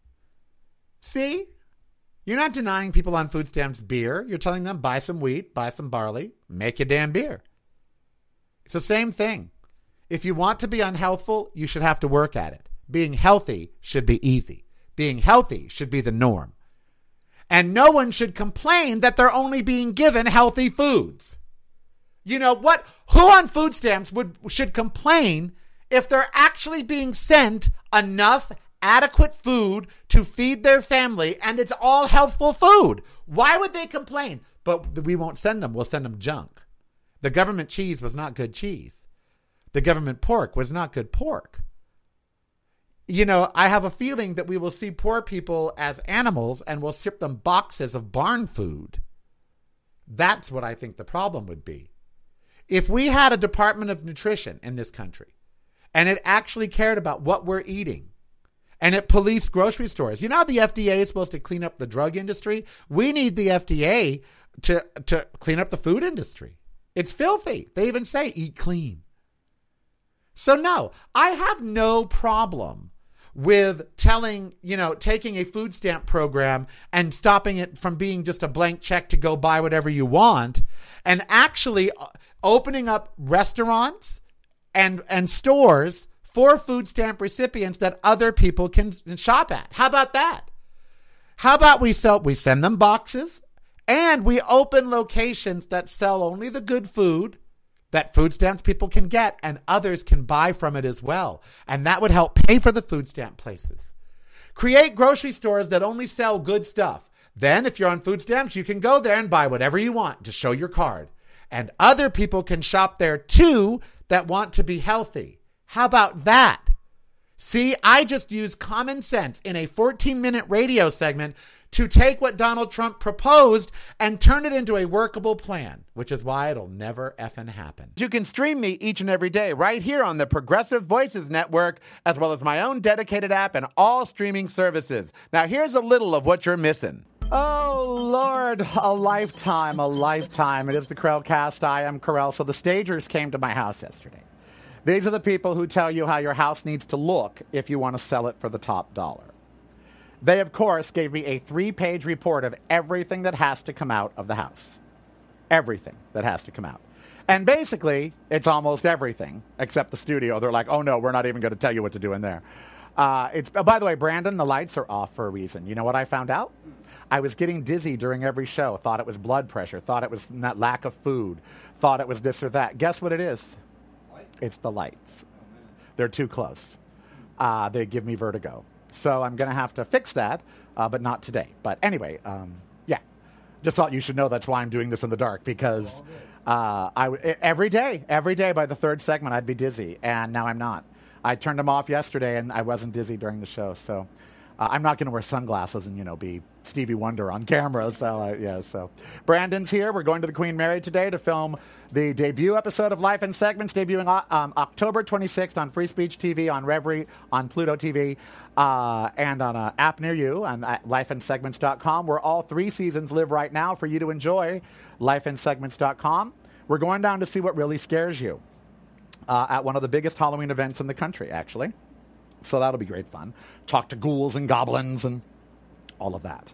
Speaker 1: See? You're not denying people on food stamps beer. You're telling them buy some wheat, buy some barley, make your damn beer. It's the same thing. If you want to be unhealthful, you should have to work at it. Being healthy should be easy. Being healthy should be the norm. And no one should complain that they're only being given healthy foods. You know what? Who on food stamps should complain if they're actually being sent enough adequate food to feed their family and it's all healthful food? Why would they complain? But we won't send them. We'll send them junk. The government cheese was not good cheese. The government pork was not good pork. You know, I have a feeling that we will see poor people as animals and we'll ship them boxes of barn food. That's what I think the problem would be. If we had a Department of Nutrition in this country and it actually cared about what we're eating and it policed grocery stores, you know how the FDA is supposed to clean up the drug industry? We need the FDA to clean up the food industry. It's filthy. They even say eat clean. So no, I have no problem with taking a food stamp program and stopping it from being just a blank check to go buy whatever you want and actually opening up restaurants and stores for food stamp recipients that other people can shop at. How about that? How about we send them boxes and we open locations that sell only the good food that food stamps people can get and others can buy from it as well. And that would help pay for the food stamp places. Create grocery stores that only sell good stuff. Then, if you're on food stamps, you can go there and buy whatever you want to show your card. And other people can shop there too that want to be healthy. How about that? See, I just used common sense in a 14-minute radio segment to take what Donald Trump proposed and turn it into a workable plan, which is why it'll never effing happen. You can stream me each and every day right here on the Progressive Voices Network, as well as my own dedicated app and all streaming services. Now, here's a little of what you're missing. Oh, Lord, a lifetime. It is the Corralcast. I am Corral. So the stagers came to my house yesterday. These are the people who tell you how your house needs to look if you want to sell it for the top dollar. They, of course, gave me a 3-page report of everything that has to come out of the house. Everything that has to come out. And basically, it's almost everything except the studio. They're like, oh, no, we're not even going to tell you what to do in there. By the way, Brandon, the lights are off for a reason. You know what I found out? I was getting dizzy during every show. Thought it was blood pressure. Thought it was lack of food. Thought it was this or that. Guess what it is? It's the lights. They're too close. They give me vertigo. So I'm going to have to fix that, but not today. But anyway, yeah. Just thought you should know that's why I'm doing this in the dark, because every day by the third segment, I'd be dizzy, and now I'm not. I turned them off yesterday, and I wasn't dizzy during the show. So I'm not going to wear sunglasses and, be Stevie Wonder on camera. So Brandon's here. We're going to the Queen Mary today to film the debut episode of Life in Segments, debuting October 26th on Free Speech TV, on Reverie, on Pluto TV, and on an app near you, on lifeinsegments.com, where all 3 seasons live right now for you to enjoy. Lifeinsegments.com. We're going down to see what really scares you at one of the biggest Halloween events in the country, actually. So that'll be great fun. Talk to ghouls and goblins and all of that.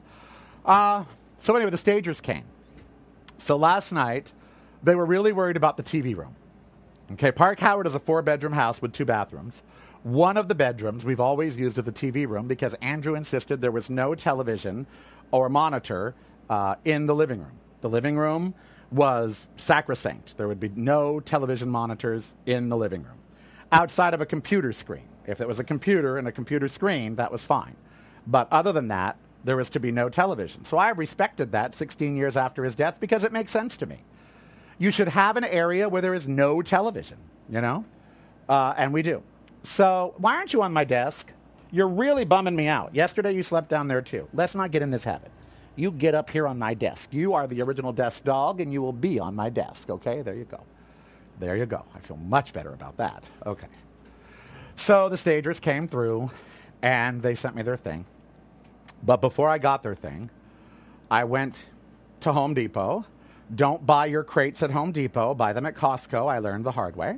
Speaker 1: So anyway, the stagers came. So last night, they were really worried about the TV room. Okay, Park Howard is a 4-bedroom house with 2 bathrooms. One of the bedrooms we've always used as a TV room because Andrew insisted there was no television or monitor in the living room. The living room was sacrosanct. There would be no television monitors in the living room outside of a computer screen. If it was a computer and a computer screen, that was fine. But other than that, there was to be no television. So I respected that 16 years after his death because it makes sense to me. You should have an area where there is no television, and we do. So why aren't you on my desk? You're really bumming me out. Yesterday you slept down there too. Let's not get in this habit. You get up here on my desk. You are the original desk dog, and you will be on my desk, okay? There you go. There you go. I feel much better about that. Okay. So the stagers came through, and they sent me their thing. But before I got their thing, I went to Home Depot. Don't buy your crates at Home Depot. Buy them at Costco. I learned the hard way.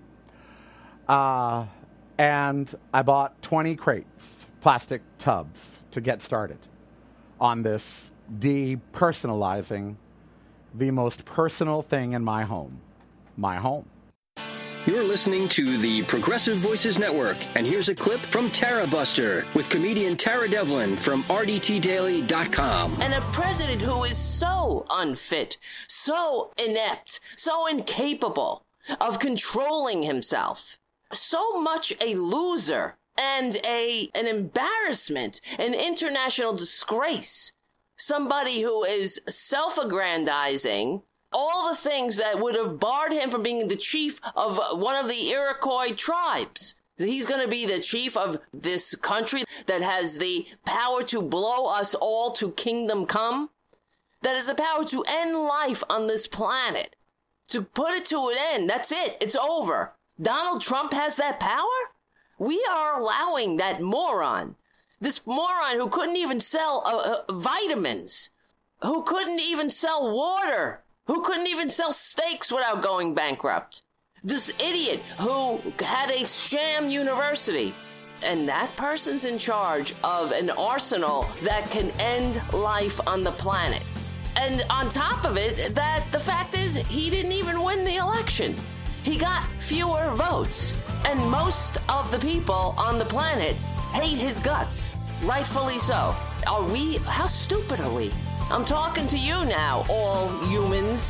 Speaker 1: And I bought 20 crates, plastic tubs, to get started on this depersonalizing the most personal thing in my home. My home.
Speaker 12: You're listening to the Progressive Voices Network, and here's a clip from Tara Buster with comedian Tara Devlin from RDTDaily.com.
Speaker 13: And a president who is so unfit, so inept, so incapable of controlling himself, so much a loser and an embarrassment, an international disgrace, somebody who is self-aggrandizing, all the things that would have barred him from being the chief of one of the Iroquois tribes. He's going to be the chief of this country that has the power to blow us all to kingdom come, that has the power to end life on this planet, to put it to an end. That's it. It's over. Donald Trump has that power? We are allowing that moron, this moron who couldn't even sell vitamins, who couldn't even sell water, who couldn't even sell steaks without going bankrupt. This idiot who had a sham university. And that person's in charge of an arsenal that can end life on the planet. And on top of it, that the fact is he didn't even win the election. He got fewer votes. And most of the people on the planet hate his guts. Rightfully so. How stupid are we? I'm talking to you now, all humans.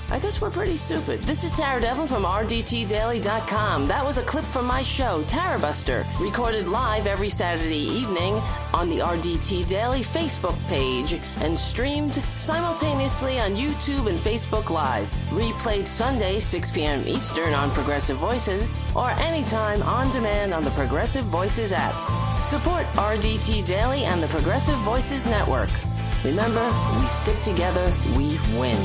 Speaker 13: I guess we're pretty stupid. This is Tara Devlin from RDTDaily.com. That was a clip from my show, Tara Buster, recorded live every Saturday evening on the RDT Daily Facebook page and streamed simultaneously on YouTube and Facebook Live. Replayed Sunday, 6 p.m. Eastern on Progressive Voices, or anytime on demand on the Progressive Voices app. Support RDT Daily and the Progressive Voices Network. Remember, we stick together, we win.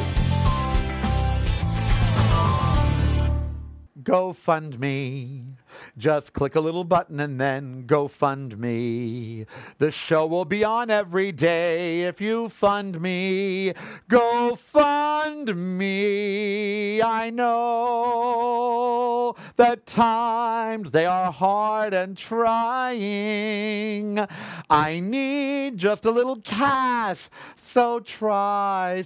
Speaker 1: GoFundMe. Just click a little button and then GoFundMe. The show will be on every day if you fund me. GoFundMe. I know that times they are hard and trying. I need just a little cash, so try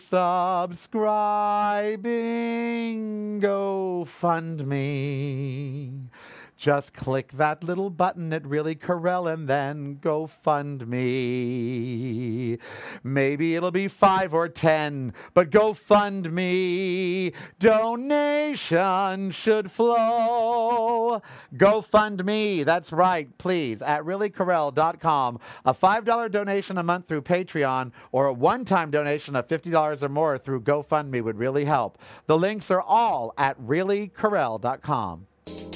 Speaker 1: subscribing. GoFundMe. Just click that little button at Really Carell and then GoFundMe. Maybe it'll be 5 or 10, but GoFundMe. Donation should flow. GoFundMe, that's right, please, at reallycarell.com. A $5 donation a month through Patreon or a one-time donation of $50 or more through GoFundMe would really help. The links are all at reallycarell.com.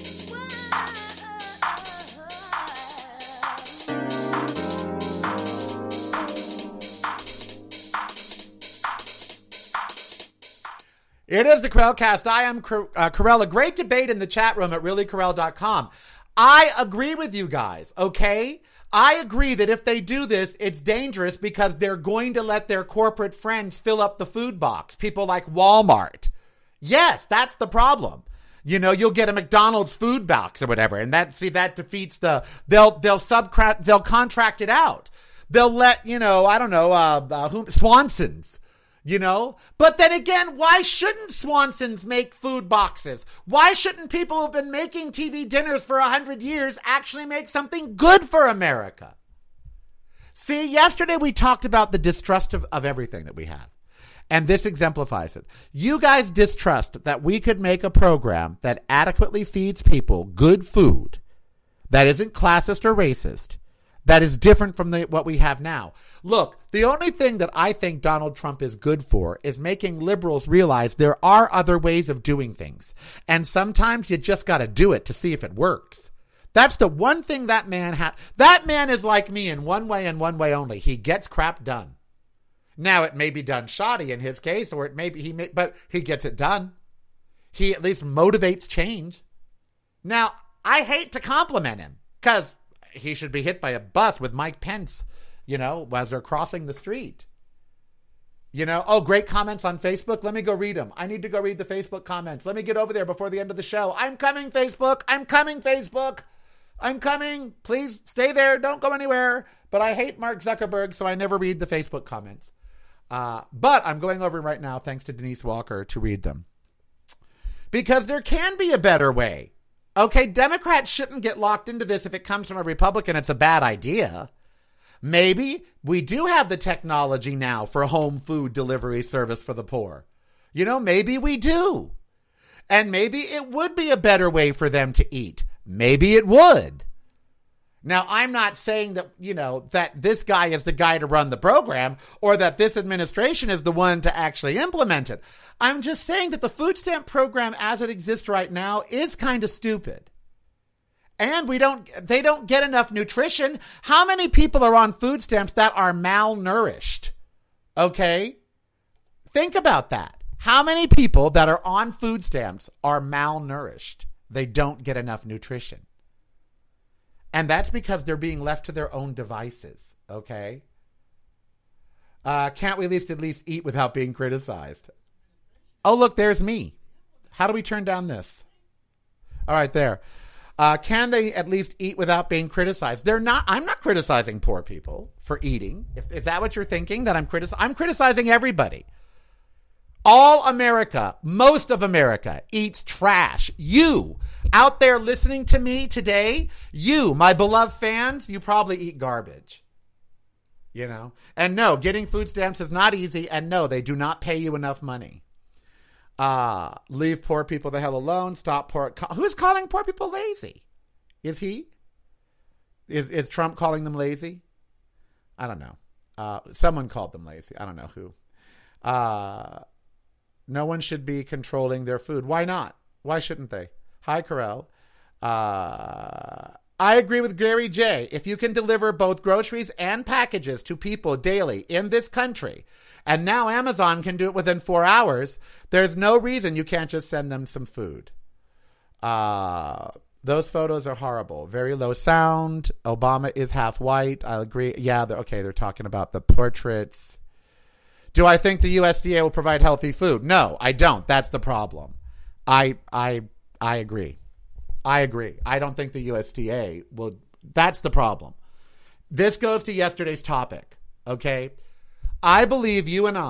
Speaker 1: It is the Carellcast. I am Carell. A great debate in the chat room at reallycarell.com. I agree with you guys, okay? I agree that if they do this, it's dangerous because they're going to let their corporate friends fill up the food box. People like Walmart. Yes, that's the problem. You know, you'll get a McDonald's food box or whatever, and that defeats the. They'll contract it out. They'll let Swanson's. You know, but then again, why shouldn't Swanson's make food boxes? Why shouldn't people who've been making TV dinners for 100 years actually make something good for America? See, yesterday we talked about the distrust of everything that we have. And this exemplifies it. You guys distrust that we could make a program that adequately feeds people good food, that isn't classist or racist, that is different from what we have now. Look, the only thing that I think Donald Trump is good for is making liberals realize there are other ways of doing things. And sometimes you just got to do it to see if it works. That's the one thing that man has. That man is like me in one way and one way only. He gets crap done. Now, it may be done shoddy in his case, or but he gets it done. He at least motivates change. Now, I hate to compliment him because he should be hit by a bus with Mike Pence, as they're crossing the street. Oh, great comments on Facebook. Let me go read them. I need to go read the Facebook comments. Let me get over there before the end of the show. I'm coming, Facebook. I'm coming, Facebook. I'm coming. Please stay there. Don't go anywhere. But I hate Mark Zuckerberg, so I never read the Facebook comments. But I'm going over right now, thanks to Denise Walker, to read them. Because there can be a better way. Okay, Democrats shouldn't get locked into this if it comes from a Republican. It's a bad idea. Maybe we do have the technology now for home food delivery service for the poor. Maybe we do. And maybe it would be a better way for them to eat. Maybe it would. Now, I'm not saying that, that this guy is the guy to run the program or that this administration is the one to actually implement it. I'm just saying that the food stamp program as it exists right now is kind of stupid. And they don't get enough nutrition. How many people are on food stamps that are malnourished? Okay? Think about that. How many people that are on food stamps are malnourished? They don't get enough nutrition. And that's because they're being left to their own devices, okay? Can't we at least eat without being criticized? Oh, look, there's me. How do we turn down this? All right, there. Can they at least eat without being criticized? I'm not criticizing poor people for eating. Is that what you're thinking? That I'm criticizing everybody. All America, most of America, eats trash. You, out there listening to me today, you, my beloved fans, you probably eat garbage. And no, getting food stamps is not easy. And no, they do not pay you enough money. Leave poor people the hell alone. Stop poor. Who's calling poor people lazy? Is he? Is Trump calling them lazy? I don't know. Someone called them lazy. I don't know who. No one should be controlling their food. Why not? Why shouldn't they? Hi, Carell. I agree with Gary J. If you can deliver both groceries and packages to people daily in this country, and now Amazon can do it within 4 hours, there's no reason you can't just send them some food. Those photos are horrible. Very low sound. Obama is half white. I agree. Yeah, they're talking about the portraits. Do I think the USDA will provide healthy food? No, I don't. That's the problem. I agree. I agree. I don't think the USDA will. That's the problem. This goes to yesterday's topic, okay? I believe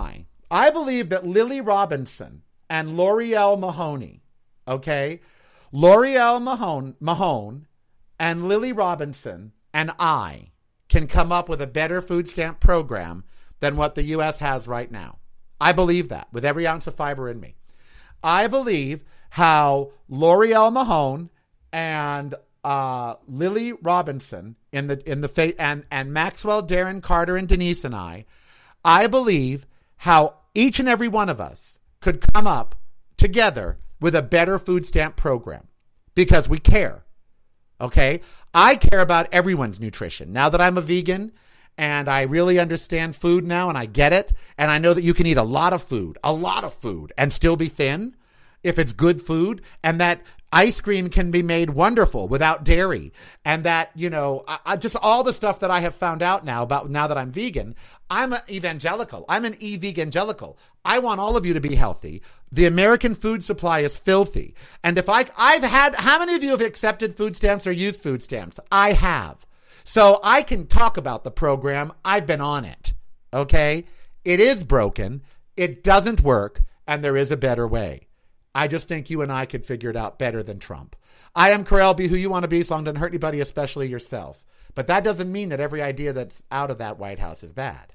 Speaker 1: that Lily Robinson and L'Oreal Mahoney, okay? L'Oreal Mahone and Lily Robinson and I can come up with a better food stamp program than what the U.S. has right now. I believe that with every ounce of fiber in me. I believe how L'Oreal Mahone and Lily Robinson and Maxwell, Darren, Carter, and Denise and I believe how each and every one of us could come up together with a better food stamp program because we care. Okay? I care about everyone's nutrition. Now that I'm a vegan and I really understand food now and I get it, and I know that you can eat a lot of food, and still be thin if it's good food, and that ice cream can be made wonderful without dairy, and that, I just all the stuff that I have found out now that I'm vegan. I'm an evangelical. I'm an e-vegangelical. I want all of you to be healthy. The American food supply is filthy. And if I've had, how many of you have accepted food stamps or used food stamps? I have. So I can talk about the program. I've been on it. Okay? It is broken. It doesn't work. And there is a better way. I just think you and I could figure it out better than Trump. I am Carell. Be who you want to be, so long doesn't hurt anybody, especially yourself. But that doesn't mean that every idea that's out of that White House is bad.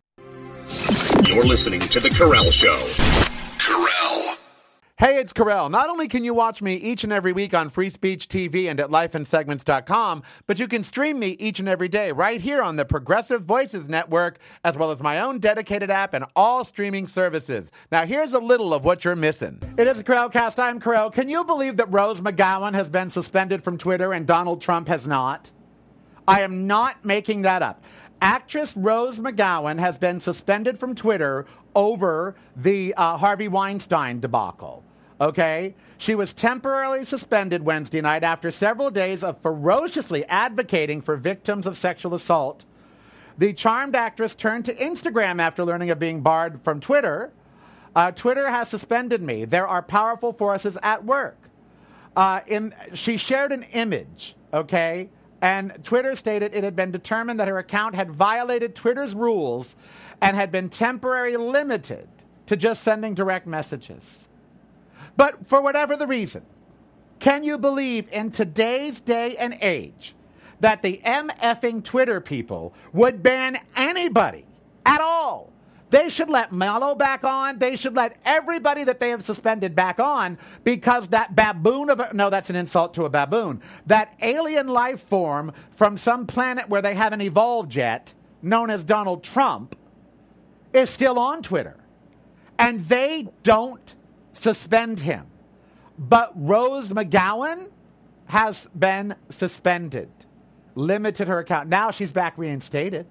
Speaker 2: You're listening to The Carell Show. Carell.
Speaker 1: Hey, it's Carell. Not only can you watch me each and every week on Free Speech TV and at lifeinsegments.com, but you can stream me each and every day right here on the Progressive Voices Network, as well as my own dedicated app and all streaming services. Now, here's a little of what you're missing. It is a Carellcast. I'm Carell. Can you believe that Rose McGowan has been suspended from Twitter and Donald Trump has not? I am not making that up. Actress Rose McGowan has been suspended from Twitter over the Harvey Weinstein debacle. Okay? She was temporarily suspended Wednesday night after several days of ferociously advocating for victims of sexual assault. The charmed actress turned to Instagram after learning of being barred from Twitter. Twitter has suspended me. There are powerful forces at work. She shared an image, okay? And Twitter stated it had been determined that her account had violated Twitter's rules and had been temporarily limited to just sending direct messages. But for whatever the reason, can you believe in today's day and age that the MFing Twitter people would ban anybody at all? They should let Mello back on. They should let everybody that they have suspended back on, because that baboon no, that's an insult to a baboon. That alien life form from some planet where they haven't evolved yet, known as Donald Trump, is still on Twitter. And they don't suspend him. But Rose McGowan has been suspended, limited her account. Now she's back reinstated.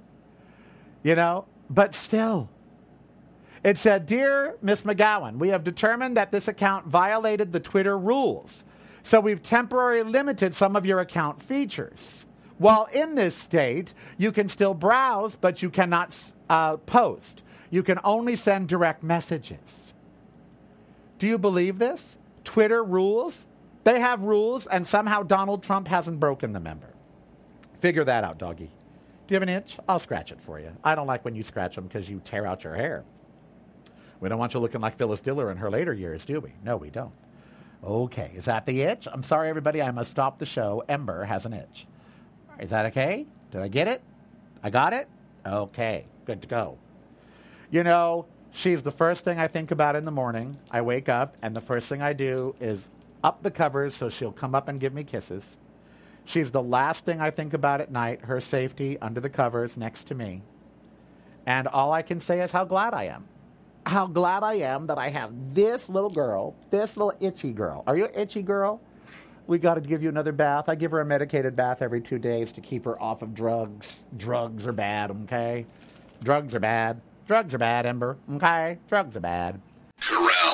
Speaker 1: But still, it said, "Dear Miss McGowan, we have determined that this account violated the Twitter rules. So we've temporarily limited some of your account features. While in this state, you can still browse, but you cannot post. You can only send direct messages." Do you believe this? Twitter rules? They have rules, and somehow Donald Trump hasn't broken them, member. Figure that out, doggy. Do you have an itch? I'll scratch it for you. I don't like when you scratch them because you tear out your hair. We don't want you looking like Phyllis Diller in her later years, do we? No, we don't. Okay, is that the itch? I'm sorry, everybody. I must stop the show. Ember has an itch. Is that okay? Did I get it? I got it? Okay, good to go. She's the first thing I think about in the morning. I wake up, and the first thing I do is up the covers so she'll come up and give me kisses. She's the last thing I think about at night, her safety under the covers next to me. And all I can say is how glad I am. How glad I am that I have this little girl, this little itchy girl. Are you an itchy girl? We got to give you another bath. I give her a medicated bath every 2 days to keep her off of drugs. Drugs are bad, okay? Drugs are bad. Drugs are bad, Ember, okay? Drugs are bad.
Speaker 2: Corral